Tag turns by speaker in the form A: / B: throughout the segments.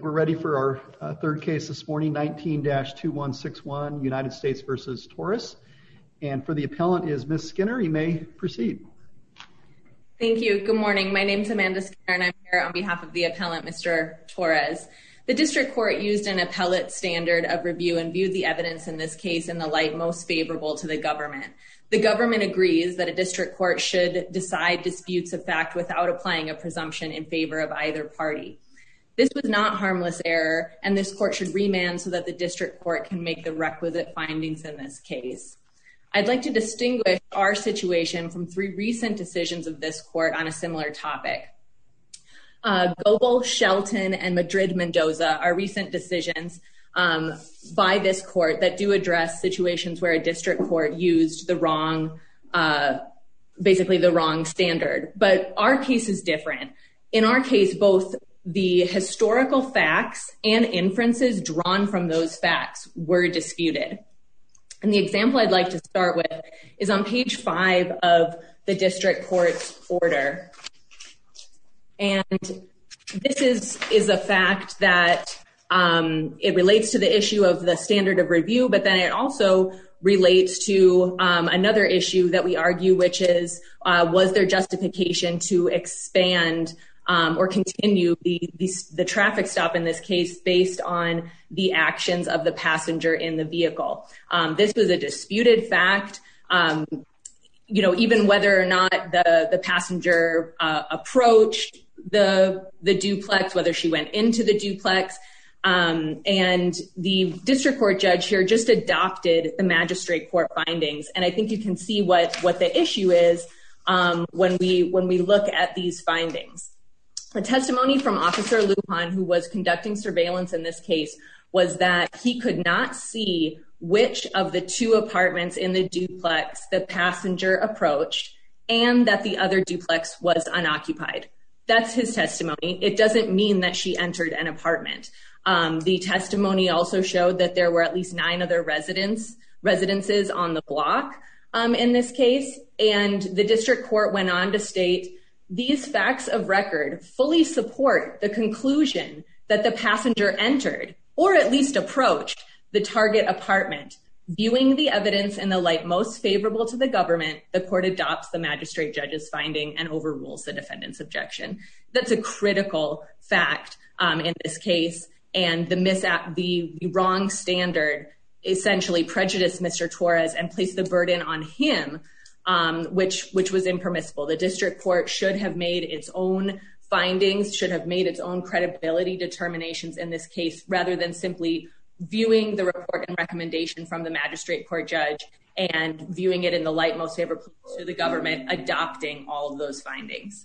A: we're ready for our third case this morning, 19-2161, United States v. Torres. And for the appellant is Ms. Skinner. You may proceed.
B: Thank you. Good morning. My name is Amanda Skinner, and I'm here on behalf of the appellant, Mr. Torres. The district court used an appellate standard of review and viewed the evidence in this case in the light most favorable to the government. The government agrees that a district court should decide disputes of fact without applying a presumption in favor of either party. This was not harmless error, and this court should remand so that the district court can make the requisite findings in this case. I'd like to distinguish our situation from three recent decisions of this court on a similar topic. Goebel, Shelton, and Madrid-Mendoza are recent decisions by this court that do address situations where a district court used the wrong, basically the wrong standard. But our case is different. In our case, both the historical facts and inferences drawn from those facts were disputed. And the example I'd like to start with is on page 5 of the district court's order. And this is a fact that it relates to the issue of the standard of review, but then it also relates to another issue that we argue, which is, was there justification to expand or continue the traffic stop in this case based on the actions of the passenger in the vehicle. This was a disputed fact. Even whether or not the passenger approached the duplex, whether she went into the duplex, and the district court judge here just adopted the magistrate court findings. And I think you can see what the issue is when we look at these findings. A testimony from Officer Lujan, who was conducting surveillance in this case, was that he could not see which of the two apartments in the duplex the passenger approached and that the other duplex was unoccupied. That's his testimony. It doesn't mean that she entered an apartment. The testimony also showed that there were at least 9 other residences on the block in this case. And the district court went on to state, these facts of record fully support the conclusion that the passenger entered or at least approached the target apartment. Viewing the evidence in the light most favorable to the government, the court adopts the magistrate judge's finding and overrules the defendant's objection. That's a critical fact in this case, and the wrong standard essentially prejudiced Mr. Torres and placed the burden on him, which was impermissible. The district court should have made its own findings, should have made its own credibility determinations in this case, rather than simply viewing the report and recommendation from the magistrate court judge and viewing it in the light most favorable to the government, adopting all of those findings.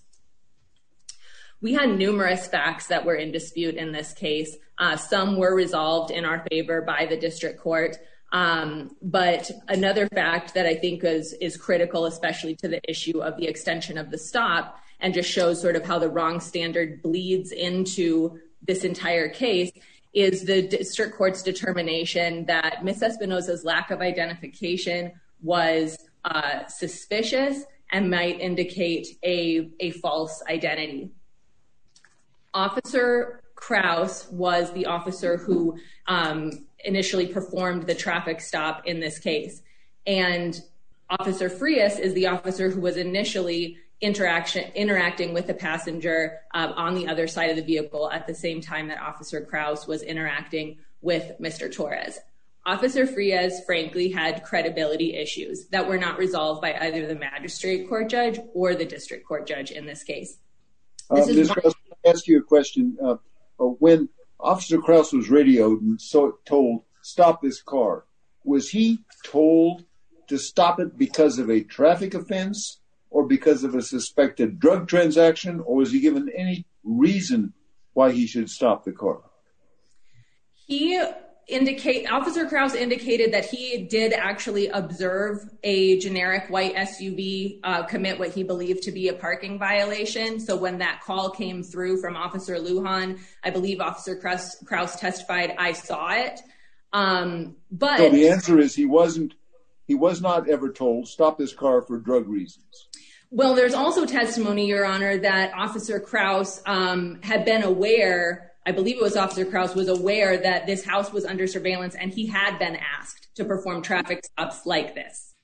B: We had numerous facts that were in dispute in this case. Some were resolved in our favor by the district court. But another fact that I think is critical, especially to the issue of the extension of the stop, and just shows sort of how the wrong standard bleeds into this entire case, is the district court's determination that Ms. Espinosa's lack of identification was suspicious and might indicate a false identity. Officer Kraus was the officer who initially performed the traffic stop in this case. And Officer Frias is the officer who was initially interacting with the passenger on the other side of the vehicle at the same time that Officer Kraus was interacting with Mr. Torres. Officer Frias, frankly, had credibility issues that were not resolved by either the magistrate court judge or the district court judge in this case.
C: Ms. Kraus, let me ask you a question. When Officer Kraus was radioed and told, stop this car, was he told to stop it because of a traffic offense or because of a suspected drug transaction, or was he given any reason why he should stop the car?
B: Officer Kraus indicated that he did actually observe a generic white SUV commit what he believed to be a parking violation. So when that call came through from Officer Lujan, I believe Officer Kraus testified, I saw it. But
C: so the answer is he was not ever told, stop this car for drug reasons.
B: Well, there's also testimony, Your Honor, that Officer Kraus had been aware I believe it was Officer Krause, was aware that this house was under surveillance and he had been asked to perform traffic stops like this.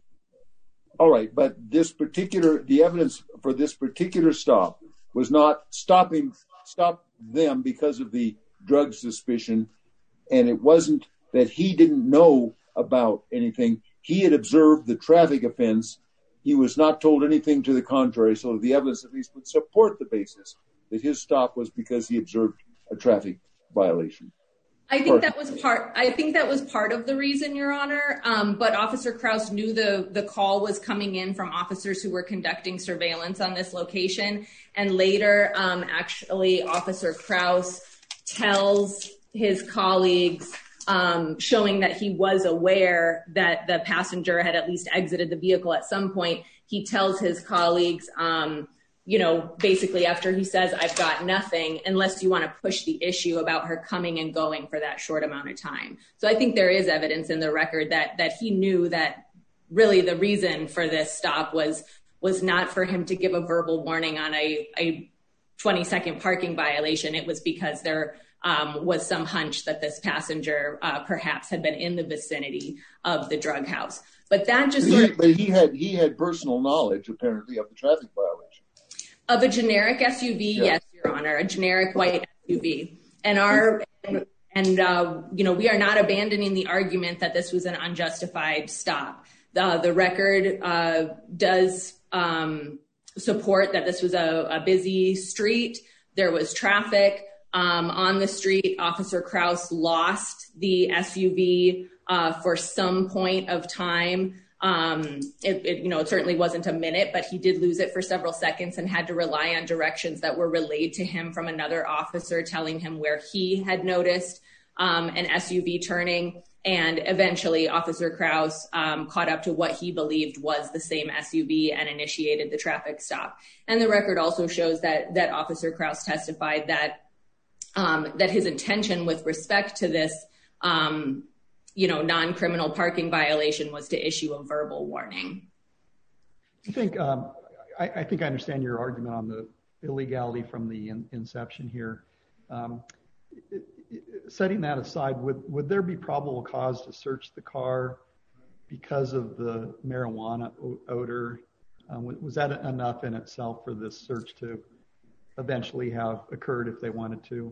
C: All right, but the evidence for this particular stop was not stop them because of the drug suspicion, and it wasn't that he didn't know about anything. He had observed the traffic offense. He was not told anything to the contrary, so the evidence at least would support the basis that his stop was because he observed a traffic violation.
B: I think that was part of the reason, Your Honor. But Officer Krause knew the call was coming in from officers who were conducting surveillance on this location. And later, actually, Officer Krause tells his colleagues, showing that he was aware that the passenger had at least exited the vehicle at some point. He tells his colleagues, basically after he says, I've got nothing, unless you want to push the issue about her coming and going for that short amount of time. So I think there is evidence in the record that he knew that really the reason for this stop was not for him to give a verbal warning on a 20-second parking violation. It was because there was some hunch that this passenger perhaps had been in the vicinity of the drug house. But that just
C: he had personal knowledge, apparently, of the traffic violation. Of
B: a generic SUV, yes, Your Honor, a generic white SUV. And we are not abandoning the argument that this was an unjustified stop. The record does support that this was a busy street. There was traffic on the street. Officer Krause lost the SUV for some point of time. It certainly wasn't a minute, but he did lose it for several seconds and had to rely on directions that were relayed to him from another officer telling him where he had noticed an SUV turning. And eventually Officer Krause caught up to what he believed was the same SUV and initiated the traffic stop. And the record also shows that Officer Krause testified that his intention with respect to this non-criminal parking violation was to issue a verbal warning.
A: I think I understand your argument on the illegality from the inception here. Setting that aside, would there be probable cause to search the car because of the marijuana odor? Was that enough in itself for this search to eventually have occurred if they wanted to?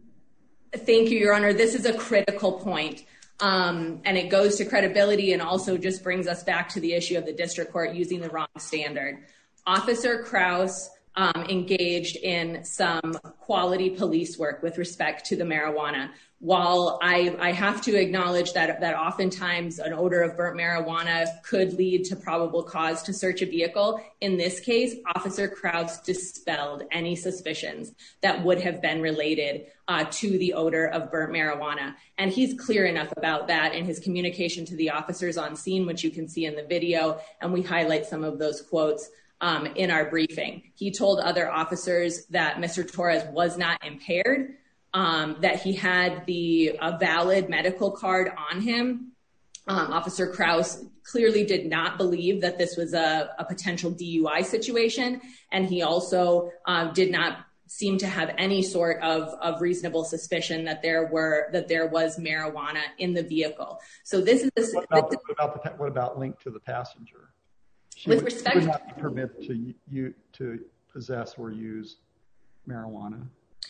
B: Thank you, Your Honor. This is a critical point. And it goes to credibility and also just brings us back to the issue of the district court using the wrong standard. Officer Krause engaged in some quality police work with respect to the marijuana. While I have to acknowledge that oftentimes an odor of burnt marijuana could lead to probable cause to search a vehicle, in this case, Officer Krause dispelled any suspicions that would have been related to the odor of burnt marijuana. And he's clear enough about that in his communication to the officers on scene, which you can see in the video, and we highlight some of those quotes in our briefing. He told other officers that Mr. Torres was not impaired, that he had a valid medical card on him. Officer Krause clearly did not believe that this was a potential DUI situation, and he also did not seem to have any sort of reasonable suspicion that there was marijuana in the vehicle. So this is
A: what about linked to the passenger? She would not be permitted to possess or use marijuana.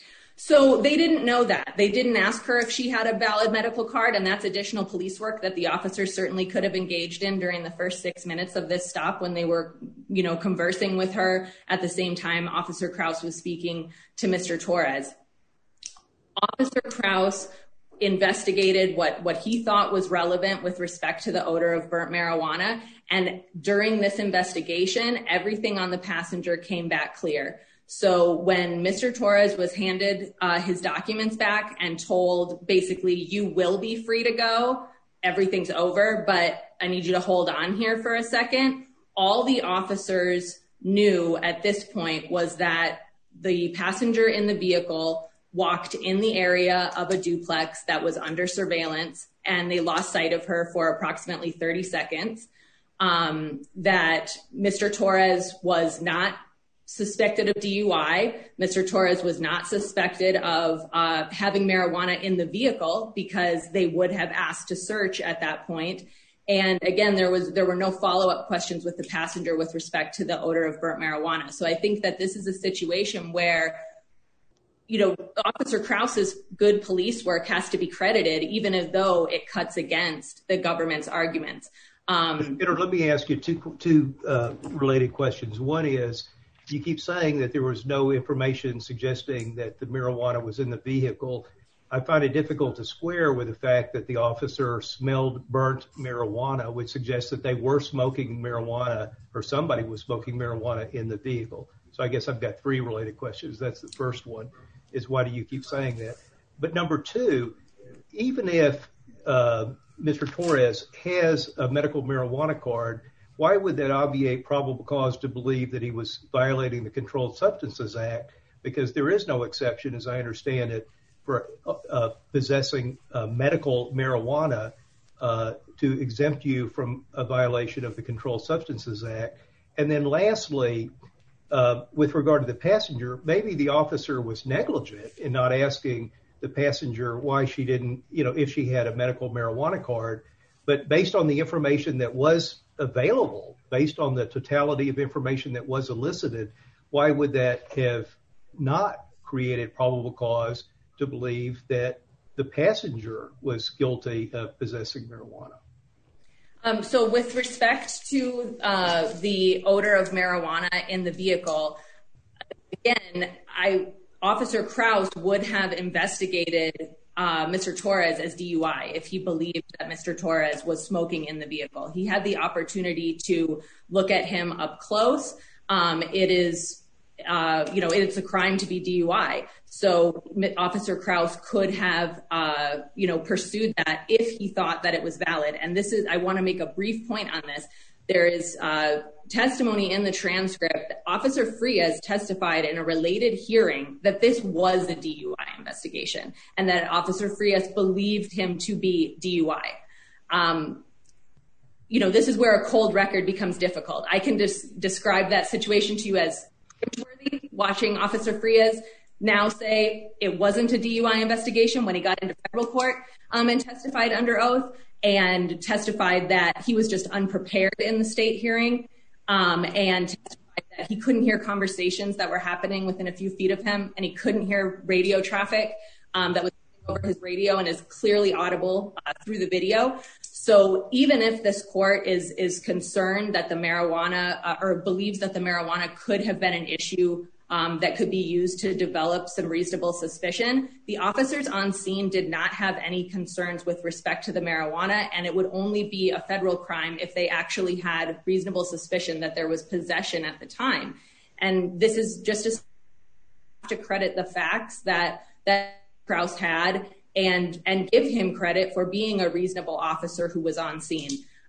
B: So they didn't know that. They didn't ask her if she had a valid medical card, and that's additional police work that the officers certainly could have engaged in during the first 6 minutes of this stop when they were, conversing with her. At the same time, Officer Krause was speaking to Mr. Torres. Officer Krause investigated what he thought was relevant with respect to the odor of burnt marijuana. And during this investigation, everything on the passenger came back clear. So when Mr. Torres was handed his documents back and told, basically, you will be free to go, everything's over, but I need you to hold on here for a second, all the officers knew at this point was that the passenger in the vehicle walked in the area of a duplex that was under surveillance, and they lost sight of her for approximately 30 seconds, that Mr. Torres was not suspected of DUI. Mr. Torres was not suspected of having marijuana in the vehicle because they would have asked to search at that point. And again, there were no follow-up questions with the passenger with respect to the odor of burnt marijuana. So I think that this is a situation where, Officer Krause's good police work has to be credited, even though it cuts against the government's arguments.
D: Let me ask you two related questions. One is, you keep saying that there was no information suggesting that the marijuana was in the vehicle. I find it difficult to square with the fact that the officer smelled burnt marijuana, which suggests that they were smoking marijuana or somebody was smoking marijuana in the vehicle. So I guess I've got three related questions. That's the first one, is why do you keep saying that? But number two, even if Mr. Torres has a medical marijuana card, why would that obviate probable cause to believe that he was violating the Controlled Substances Act? Because there is no exception, as I understand it, for possessing medical marijuana to exempt you from a violation of the Controlled Substances Act. And then lastly, with regard to the passenger, maybe the officer was negligent in not asking the passenger why she didn't, if she had a medical marijuana card. But based on the information that was available, based on the totality of information that was elicited, why would that have not created probable cause to believe that the passenger was guilty of possessing marijuana?
B: So with respect to the odor of marijuana in the vehicle, again, Officer Krause would have investigated Mr. Torres as DUI if he believed that Mr. Torres was smoking in the vehicle. He had the opportunity to look at him up close. It's a crime to be DUI. So Officer Krause could have, pursued that if he thought that it was valid. And I want to make a brief point on this. There is testimony in the transcript that Officer Frias testified in a related hearing that this was a DUI investigation and that Officer Frias believed him to be DUI. This is where a cold record becomes difficult. I can just describe that situation to you as cringeworthy, watching Officer Frias now say it wasn't a DUI investigation when he got into federal court and testified under oath, and testified that he was just unprepared in the state hearing, and testified that he couldn't hear conversations that were happening within a few feet of him, and he couldn't hear radio traffic that was over his radio and is clearly audible through the video. So even if this court is concerned that the marijuana or believes that the marijuana could have been an issue that could be used to develop some reasonable suspicion, the officers on scene did not have any concerns with respect to the marijuana, and it would only be a federal crime if they actually had reasonable suspicion that there was possession at the time. And this is just to credit the facts that Krause had and give him credit for being a reasonable officer who was on scene.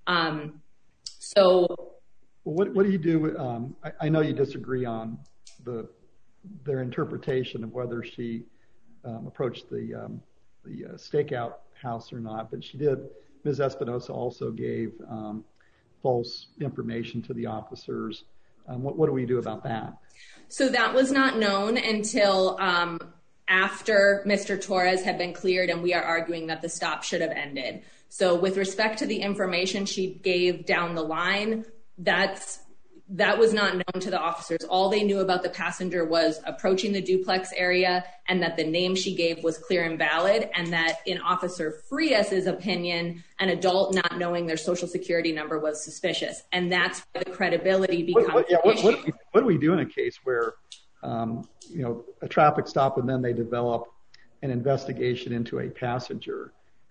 A: What do you do? I know you disagree on their interpretation of whether she approached the stakeout house or not, but Ms. Espinosa also gave false information to the officers. What do we do about that?
B: So that was not known until after Mr. Torres had been cleared, and we are arguing that the stop should have ended. So with respect to the information she gave down the line, that was not known to the officers. All they knew about the passenger was approaching the duplex area and that the name she gave was clear and valid, and that in Officer Frias's opinion, an adult not knowing their social security number was suspicious. And that's where the credibility becomes an issue.
A: What do we do in a case where, a traffic stop and then they develop an investigation into a passenger?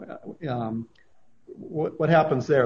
A: What happens there?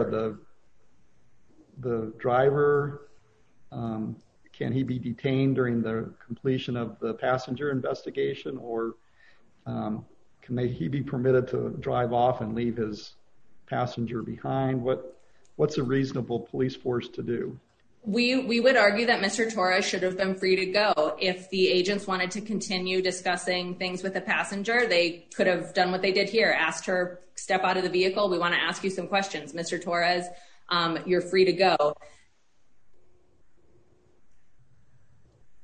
A: The driver, can he be detained during the completion of the passenger investigation, or can he be permitted to drive off and leave his passenger behind? What's a reasonable police force to do?
B: We would argue that Mr. Torres should have been free to go. If the agents wanted to continue discussing things with the passenger, they could have done what they did here, asked her, step out of the vehicle. We want to ask you some questions. Mr. Torres, you're free to go.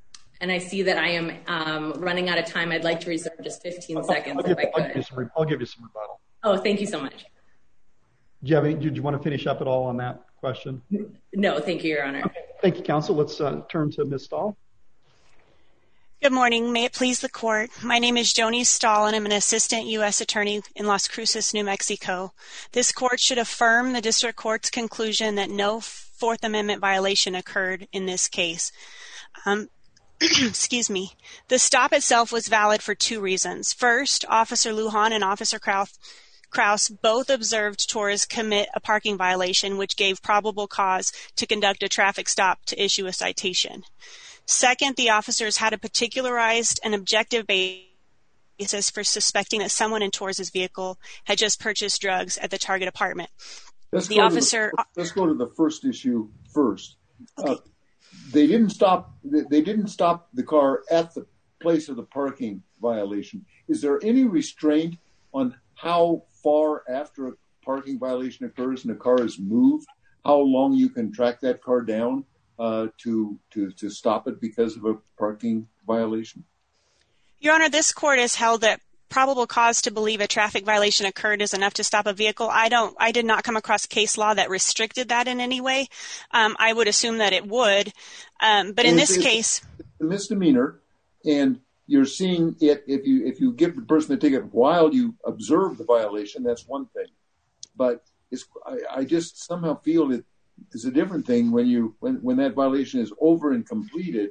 B: And I see that I am running out of time. I'd like to reserve just 15 seconds if I could.
A: I'll give you some rebuttal.
B: Oh, thank you so much.
A: Did you want to finish up at all on that question?
B: No, thank you, Your Honor.
A: Okay. Thank you, counsel. Let's turn to Ms. Stahl.
E: Good morning. May it please the court. My name is Joni Stahl, and I'm an assistant U.S. attorney in Las Cruces, New Mexico. This court should affirm the district court's conclusion that no Fourth Amendment violation occurred in this case. Excuse me. The stop itself was valid for two reasons. First, Officer Lujan and Officer Kraus both observed Torres commit a parking violation, which gave probable cause to conduct a traffic stop to issue a citation. Second, the officers had a particularized and objective basis for suspecting that someone in Torres' vehicle had just purchased drugs at the target apartment.
C: Let's go to the first issue first.
E: Okay.
C: They didn't stop the car at the place of the parking violation. Is there any restraint on how far after a parking violation occurs and a car is moved, how long you can track that car down to stop it because of a parking violation?
E: Your Honor, this court has held that probable cause to believe a traffic violation occurred is enough to stop a vehicle. I did not come across case law that restricted that in any way. I would assume that it would. But in this case,
C: it's a misdemeanor, and you're seeing it if you give the person the ticket while you observe the violation, that's one thing. But I just somehow feel it is a different thing when that violation is over and completed.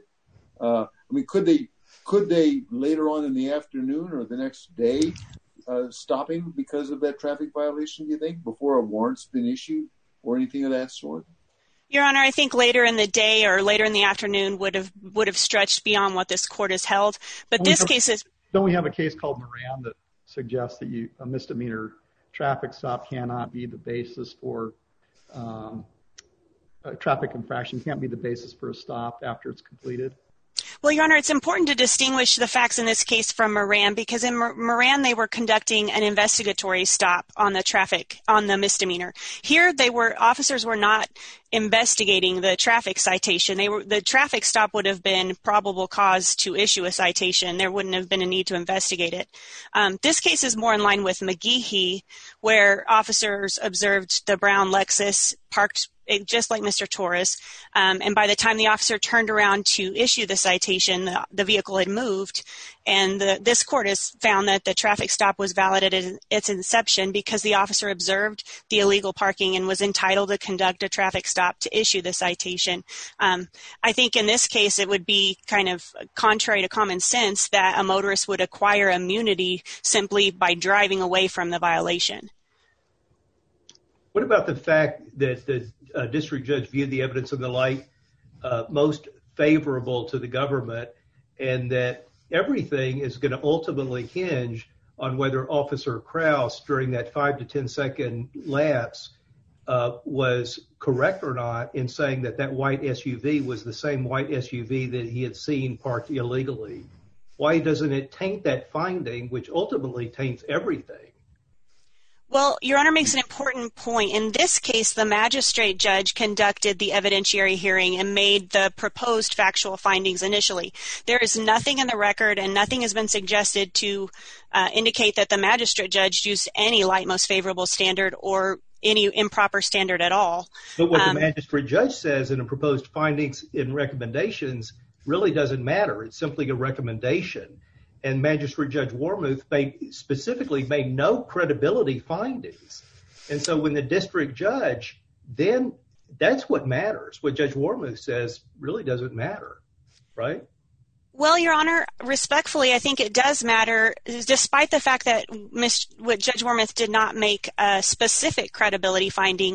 C: Could they later on in the afternoon or the next day stopping because of that traffic violation, do you think, before a warrant's been issued or anything of that sort?
E: Your Honor, I think later in the day or later in the afternoon would have stretched beyond what this court has held. But don't
A: we have a case called Moran that suggests that a misdemeanor traffic stop cannot be the basis for a traffic infraction, can't be the basis for a stop after it's completed?
E: Well, Your Honor, it's important to distinguish the facts in this case from Moran, because in Moran they were conducting an investigatory stop on the misdemeanor. Here, officers were not investigating the traffic citation. The traffic stop would have been probable cause to issue a citation. There wouldn't have been a need to investigate it. This case is more in line with McGehee, where officers observed the brown Lexus parked just like Mr. Torres, and by the time the officer turned around to issue the citation, the vehicle had moved, and this court has found that the traffic stop was valid at its inception because the officer observed the illegal parking and was entitled to conduct a traffic stop to issue the citation. I think in this case it would be kind of contrary to common sense that a motorist would acquire immunity simply by driving away from the violation.
D: What about the fact that the district judge viewed the evidence in the light most favorable to the government, and that everything is going to ultimately hinge on whether Officer Kraus, during that 5 to 10 second lapse, was correct or not in saying that white SUV was the same white SUV that he had seen parked illegally? Why doesn't it taint that finding, which ultimately taints everything?
E: Well, Your Honor makes an important point. In this case, the magistrate judge conducted the evidentiary hearing and made the proposed factual findings initially. There is nothing in the record and nothing has been suggested to indicate that the magistrate judge used any light most favorable standard or any improper standard at all.
D: But what the magistrate judge says in the proposed findings and recommendations really doesn't matter. It's simply a recommendation. And Magistrate Judge Wormuth specifically made no credibility findings. And so when the district judge, then that's what matters. What Judge Wormuth says really doesn't matter, right?
E: Well, Your Honor, respectfully, I think it does matter, despite the fact that Judge Wormuth did not make a specific credibility finding.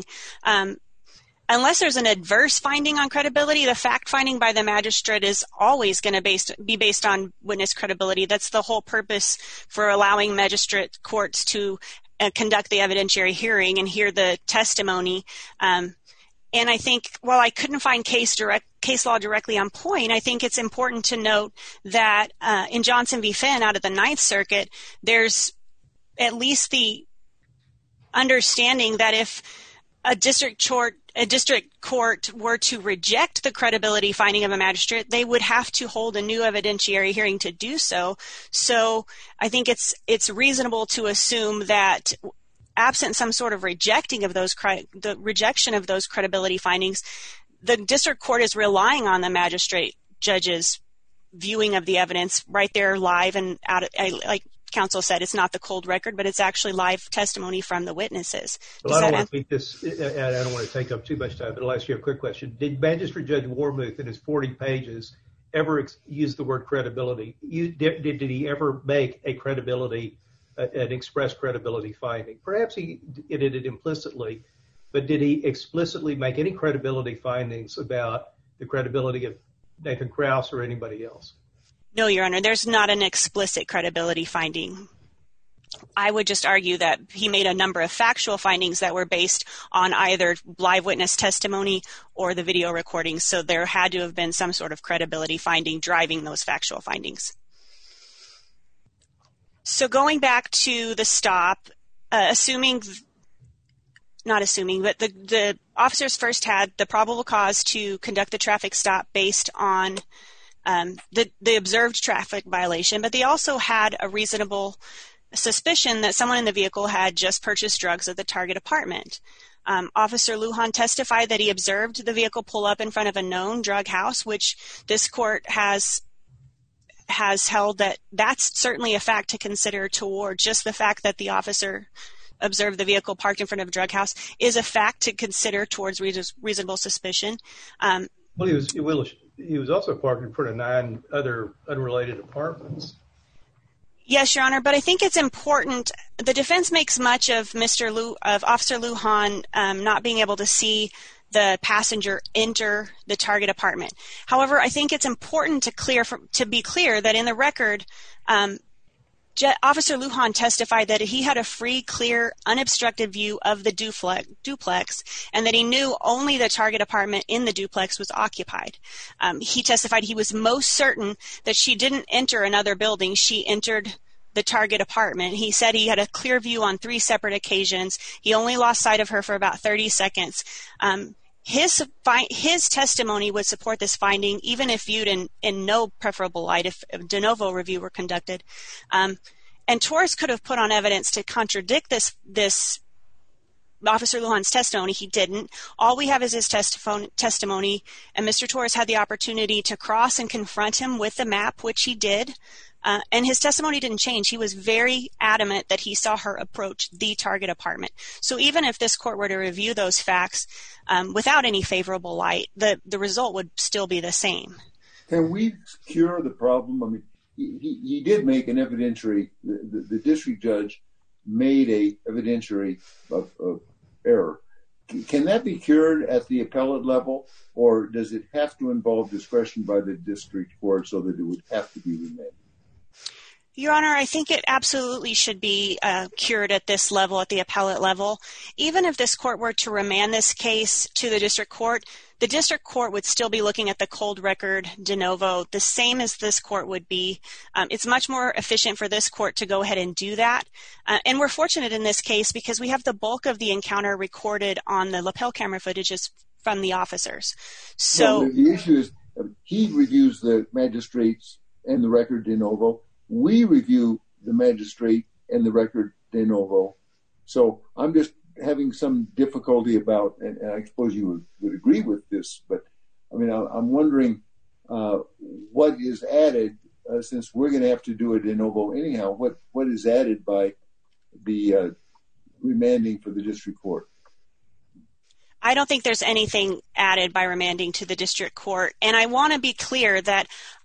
E: Unless there's an adverse finding on credibility, the fact finding by the magistrate is always going to be based on witness credibility. That's the whole purpose for allowing magistrate courts to conduct the evidentiary hearing and hear the testimony. And I think while I couldn't find case law directly on point, I think it's important to note that in Johnson v. Finn out of the Ninth Circuit, there's at least the understanding that if a district a district court were to reject the credibility finding of a magistrate, they would have to hold a new evidentiary hearing to do so. So I think it's reasonable to assume that absent some sort of rejection of those credibility findings, the district court is relying on the magistrate judge's viewing of the evidence right there live and like counsel said, it's not the cold record, but it's actually live testimony from the witnesses.
D: Well, I don't want to beat this. I don't want to take up too much time, but I'll ask you a quick question. Did Magistrate Judge Warmuth in his 40 pages ever use the word credibility? Did he ever make an express credibility finding? Perhaps he did it implicitly, but did he explicitly make any credibility findings about the credibility of Nathan Krause or anybody else?
E: No, Your Honor, there's not an explicit credibility finding. I would just argue that he made a number of factual findings that were based on either live witness testimony or the video recordings, so there had to have been some sort of credibility finding driving those factual findings. So going back to the stop, but the officers first had the probable cause to conduct the traffic stop based on the observed traffic violation, but they also had a reasonable suspicion that someone in the vehicle had just purchased drugs at the target apartment. Officer Lujan testified that he observed the vehicle pull up in front of a known drug house, which this court has held that that's certainly a fact to consider toward just the fact that the officer observed the vehicle parked in front of a drug house is a fact to consider towards reasonable suspicion.
D: He was also parked in front of 9 other unrelated apartments.
E: Yes, Your Honor, but I think it's important. The defense makes much of Officer Lujan not being able to see the passenger enter the target apartment. However, I think it's important to be clear that in the record, Officer Lujan testified that he had a free, clear, unobstructed view of the duplex and that he knew only the target apartment in the duplex was occupied. He testified he was most certain that she didn't enter another building. She entered the target apartment. He said he had a clear view on 3 separate occasions. He only lost sight of her for about 30 seconds. His testimony would support this finding, even if viewed in no preferable light, if a de novo review were conducted. And Torres could have put on evidence to contradict this Officer Lujan's testimony. He didn't. All we have is his testimony, and Mr. Torres had the opportunity to cross and confront him with the map, which he did. And his testimony didn't change. He was very adamant that he saw her approach the target apartment. So even if this court were to review those facts without any favorable light, the result would still be the same.
C: Can we cure the problem? I mean, he did make an evidentiary, the district judge made a evidentiary of error. Can that be cured at the appellate level, or does it have to involve discretion by the district court so that it would have to be remanded?
E: Your Honor, I think it absolutely should be cured at this level, at the appellate level. Even if this court were to remand this case to the district court would still be looking at the cold record de novo, the same as this court would be. It's much more efficient for this court to go ahead and do that. And we're fortunate in this case because we have the bulk of the encounter recorded on the lapel camera footages from the officers. So
C: well, the issue is he reviews the magistrates and the record de novo. We review the magistrate and the record de novo. So I'm just having some difficulty about, and I suppose you would agree with this, but I mean, I'm wondering what is added, since we're going to have to do a de novo anyhow, what is added by the remanding for the district court?
E: I don't think there's anything added by remanding to the district court. And I want to be clear that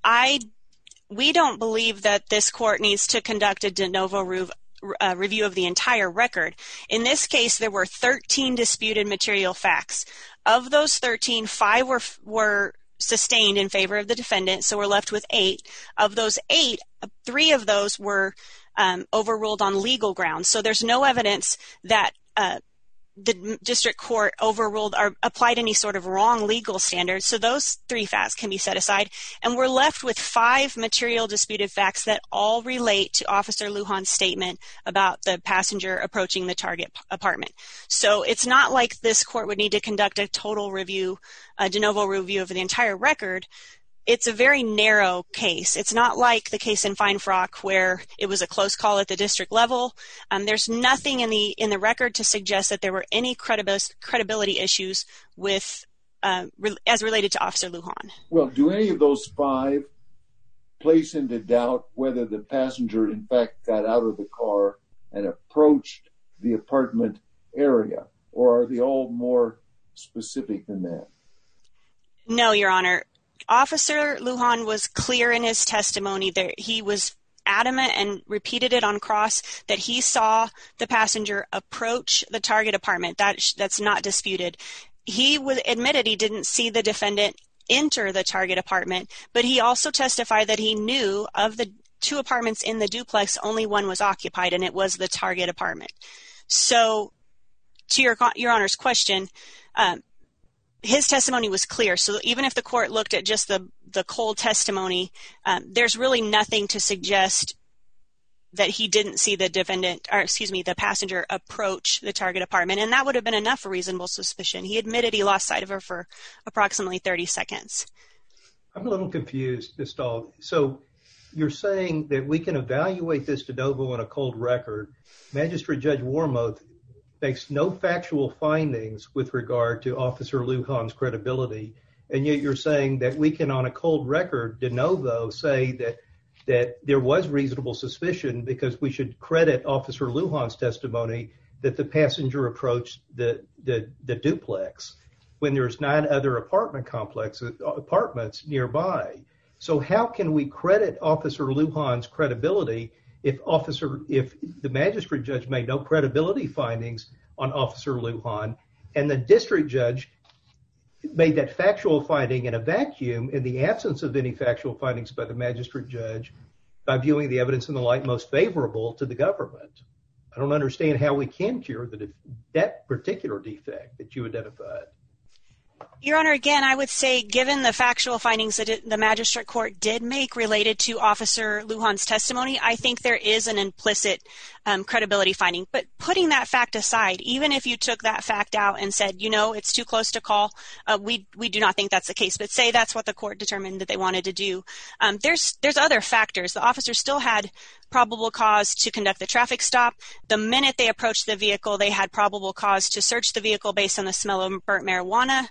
E: we don't believe that this court needs to conduct a de novo review of the entire record. In this case, there were 13 disputed material facts. Of those 13, 5 were sustained in favor of the defendant, so we're left with 8. Of those 8, 3 of those were overruled on legal grounds. So there's no evidence that the district court overruled or applied any sort of wrong legal standards. So those 3 facts can be set aside. And we're left with 5 material disputed facts that all relate to Officer Lujan's statement about the passenger approaching the target apartment. So it's not like this court would need to conduct a total review, a de novo review of the entire record. It's a very narrow case. It's not like the case in Feinfrock where it was a close call at the district level. There's nothing in the record to suggest that there were any credibility issues with as related to Officer Lujan.
C: Well, do any of those 5 place into doubt whether the passenger in fact got out of the car and approached the apartment area, or are they all more specific than that?
E: No, Your Honor. Officer Lujan was clear in his testimony that he was adamant and repeated it on cross that he saw the passenger approach the target apartment. That's not disputed. He admitted he didn't see the defendant enter the target apartment, but he also testified that he knew of the 2 apartments in the duplex, only one was occupied, and it was the target apartment. So to Your Honor's question, his testimony was clear. So even if the court looked at just the cold testimony, there's really nothing to suggest that he didn't see the passenger approach the target apartment. And that would have been enough for reasonable suspicion. He admitted he lost sight of her for approximately 30 seconds.
D: I'm a little confused, Ms. Stahl. So you're saying that we can evaluate this de novo on a cold record. Magistrate Judge Wormuth makes no factual findings with regard to Officer Lujan's credibility, and yet you're saying that we can, on a cold record, de novo, say that there was reasonable suspicion because we should credit Officer Lujan's testimony that the passenger approached the duplex when there's 9 other apartments nearby. So how can we credit Officer Lujan's credibility if the magistrate judge made no credibility findings on Officer Lujan, and the district judge made that factual finding in a vacuum in the absence of any factual findings by the magistrate judge by viewing the evidence in the light most favorable to the government? I don't understand how we can cure that particular defect that you identified.
E: Your Honor, again, I would say given the factual findings that the magistrate court did make related to Officer Lujan's testimony, I think there is an implicit credibility finding. But putting that fact aside, even if you took that fact out and said, it's too close to call, we do not think that's the case. But say that's what the court determined that they wanted to do. There's other factors. The officers still had probable cause to conduct the traffic stop. The minute they approached the vehicle, they had probable cause to search the vehicle based on the smell of burnt marijuana.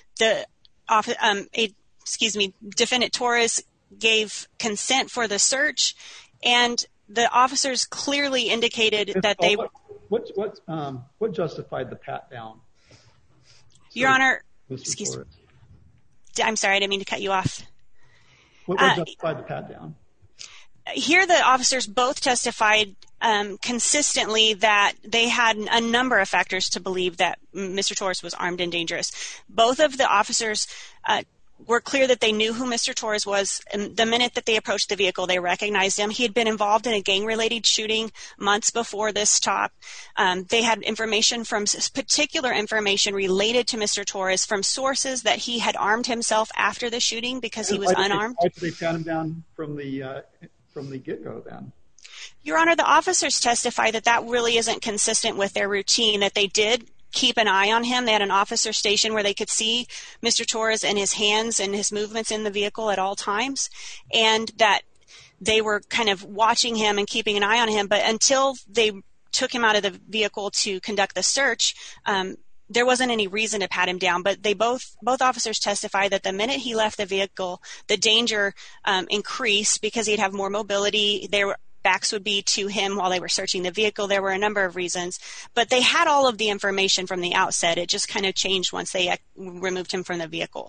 E: Defendant Torres gave consent for the search, and the officers clearly indicated that they.
A: What justified the pat down?
E: Your Honor,
A: excuse me.
E: I'm sorry, I didn't mean to cut you off.
A: What justified the pat down?
E: Here, the officers both testified consistently that they had a number of factors to believe that Mr. Torres was armed and dangerous. Both of the officers were clear that they knew who Mr. Torres was. And the minute that they approached the vehicle, they recognized him. He had been involved in a gang-related shooting months before this stop. They had particular information related to Mr. Torres from sources that he had armed himself after the shooting because he was unarmed.
A: Why did they pat him down from the get-go then?
E: Your Honor, the officers testify that really isn't consistent with their routine, that they did keep an eye on him. They had an officer station where they could see Mr. Torres and his hands and his movements in the vehicle at all times, and that they were kind of watching him and keeping an eye on him. But until they took him out of the vehicle to conduct the search, there wasn't any reason to pat him down. But they both officers testified that the minute he left the vehicle, the danger increased because he'd have more mobility. Their backs would be to him while they were searching the vehicle. There were a number of reasons, but they had all of the information from the outset. It just kind of changed once they removed him from the vehicle.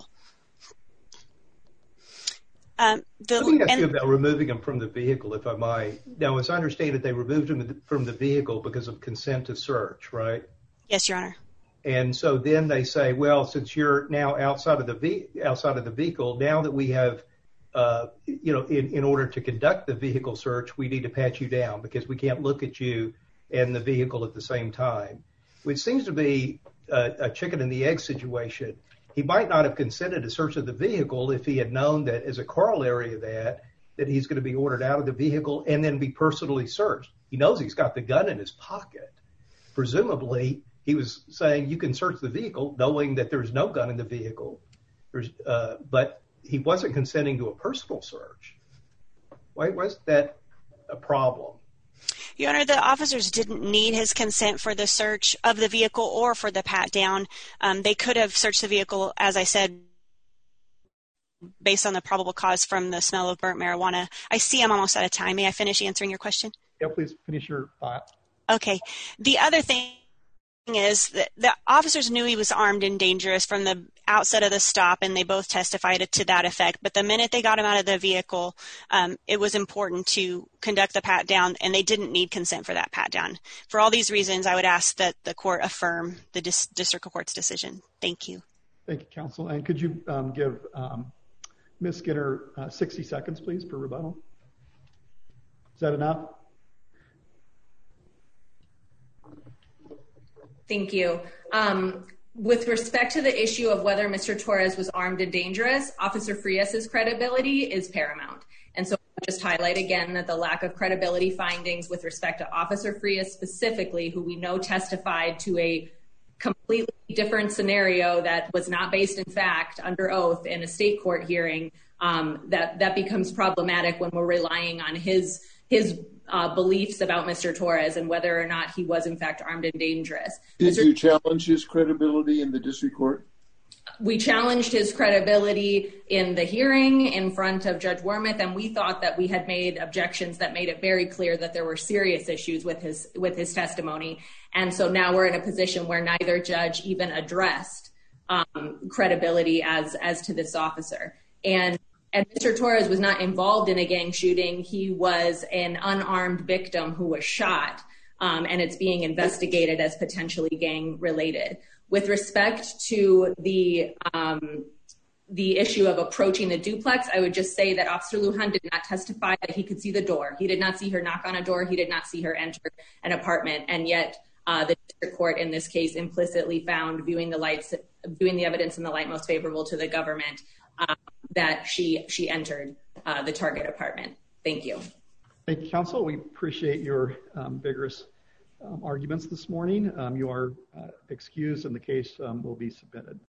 D: Let me ask you about removing him from the vehicle, if I might. Now, as I understand it, they removed him from the vehicle because of consent to search, right?
E: Yes, Your Honor.
D: And so then they say, well, since you're now outside of the vehicle, now that we have, in order to conduct the vehicle search, we need to pat you down because we can't look at you and the vehicle at the same time. which seems to be a chicken and the egg situation. He might not have consented to search of the vehicle if he had known that as a corollary of that he's going to be ordered out of the vehicle and then be personally searched. He knows he's got the gun in his pocket. Presumably, he was saying you can search the vehicle knowing that there's no gun in the vehicle. But he wasn't consenting to a personal search. Why was that a problem?
E: Your Honor, the officers didn't need his consent for the search of the vehicle or for the pat down. They could have searched the vehicle, as I said, based on the probable cause from the smell of burnt marijuana. I see I'm almost out of time. May I finish answering your question?
A: Yeah, please finish your thought.
E: Okay. The other thing is that the officers knew he was armed and dangerous from the outset of the stop, and they both testified to that effect. But the minute they got him out of the vehicle, it was important to conduct the pat down, and they didn't need consent for that pat down. For all these reasons, I would ask that the court affirm the district court's decision. Thank you.
A: Thank you, counsel. And could you give Ms. Skinner 60 seconds, please, for rebuttal? Is that enough?
B: Thank you. With respect to the issue of whether Mr. Torres was armed and dangerous, Officer Frias's credibility is paramount. And so I'll just highlight again that the lack of credibility findings with respect to Officer Frias specifically, who we know testified to a completely different scenario that was not based in fact under oath in a state court hearing, that becomes problematic when we're relying on his beliefs about Mr. Torres and whether or not he was in fact armed and dangerous.
C: Did you challenge his credibility in the district court?
B: We challenged his credibility in the hearing in front of Judge Wormuth, and we thought that we had made objections that made it very clear that there were serious issues with his testimony. And so now we're in a position where neither judge even addressed credibility as to this officer. And Mr. Torres was not involved in a gang shooting. He was an unarmed victim who was shot, and it's being investigated as potentially gang related. With respect to the issue of approaching the duplex, I would just say that Officer Lujan did not testify that he could see the door. He did not see her knock on a door. He did not see her enter an apartment. And yet the district court in this case implicitly found, viewing the evidence in the light most favorable to the government, that she entered the target apartment. Thank you.
A: Thank you, counsel. We appreciate your vigorous arguments this morning. You are excused and the case will be submitted.